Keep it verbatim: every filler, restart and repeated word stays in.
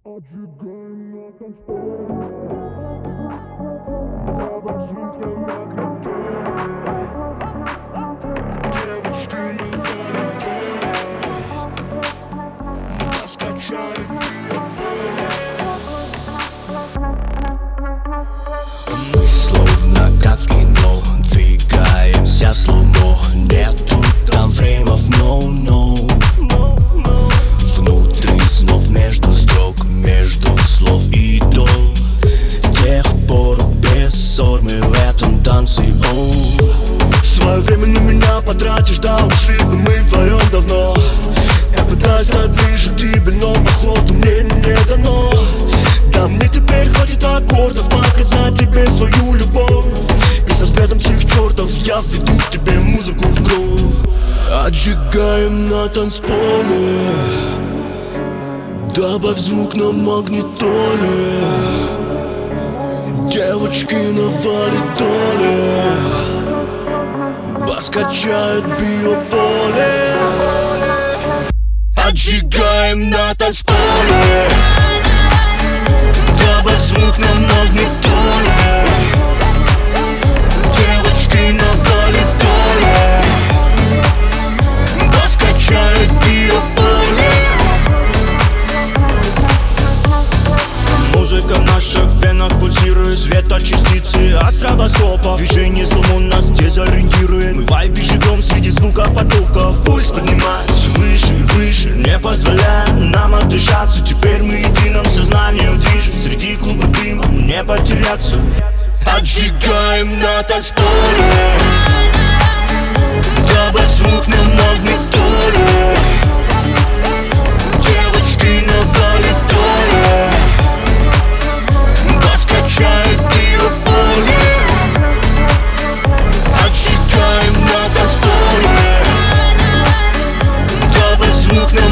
Отжигаем на танцполе, давай звук на магнитоле. Девочки на валидоле, нас качает биополе. Мы словно как в кино двигаемся в слоумо. Нету там фреймов, no, no. Внутри снов, между строк, между слов и до тех пор без ссор мы в этом танце. Оу. Свое время на меня потратишь, да, ушли бы мы вдвоем давно. Я пытаюсь стать ближе к тебе, но походу мне не дано. Да мне теперь хватит аккордов показать тебе свою любовь. И со взглядом всех чертов я введу тебе музыку в кровь. Отжигаем на танцполе, добавь звук на магнитоле. Девочки на валидоле, бас качает биополе. Отжигаем на танцполе, добавь звук на магнитоле. Девочки на валидоле, бас качает биополе. Музыка в наших венах пульсирует, светочастицы от стробоскопа. Движение слоумо нас дезориентирует. Мы в вайбе живем среди звука потоков. Пульс поднимается выше и выше, не позволяя нам отдышаться. Теперь мы единым сознанием движем среди клуба дыма, не потеряться. Отжигаем на танцполе, добавь звук на магнитоле. Девочки на валидоле, бас качает биополе. Отжигаем на танцполе, добавь звук на